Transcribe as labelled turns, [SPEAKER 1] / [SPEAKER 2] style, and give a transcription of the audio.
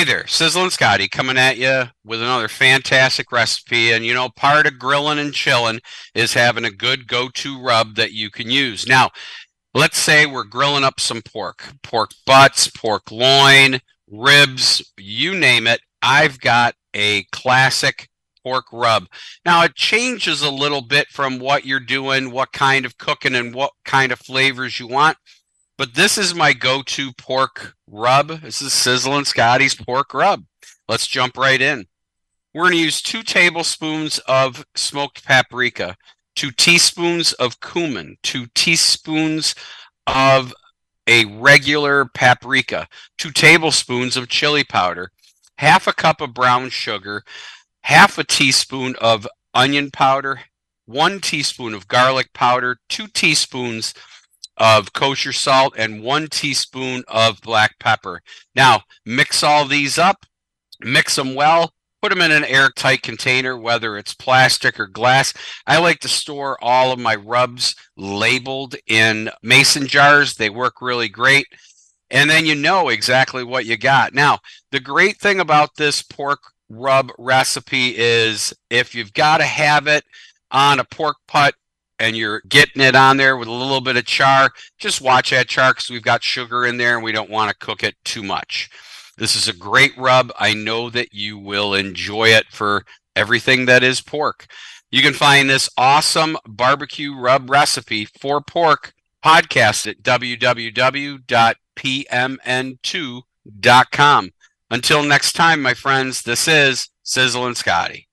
[SPEAKER 1] there, Sizzlin' Scotty coming at you with another fantastic recipe. And part of grilling and chilling is having a good go-to rub that you can use. Now, let's say we're grilling up some pork butts, pork loin, ribs, you name it. I've got a classic pork rub. Now, it changes a little bit from what you're doing, what kind of cooking and what kind of flavors you want. But this is my go-to pork rub. This is Sizzlin' Scotty's pork rub. Let's jump right in. We're going to use 2 tablespoons of smoked paprika, 2 teaspoons of cumin, 2 teaspoons of a regular paprika, 2 tablespoons of chili powder, half a cup of brown sugar, half a teaspoon of onion powder, 1 teaspoon of garlic powder, 2 teaspoons of kosher salt, and 1 teaspoon of black pepper. Now, mix all these up, mix them well, put them in an airtight container, whether it's plastic or glass. I like to store all of my rubs labeled in mason jars. They work really great. And then you know exactly what you got. Now, the great thing about this pork rub recipe is if you've got to have it on a pork putt, and you're getting it on there with a little bit of char, just watch that char because we've got sugar in there and we don't want to cook it too much. This is a great rub. I know that you will enjoy it for everything that is pork. You can find this awesome barbecue rub recipe for pork podcast at www.pmn2.com. Until next time, my friends, this is Sizzlin' Scotty.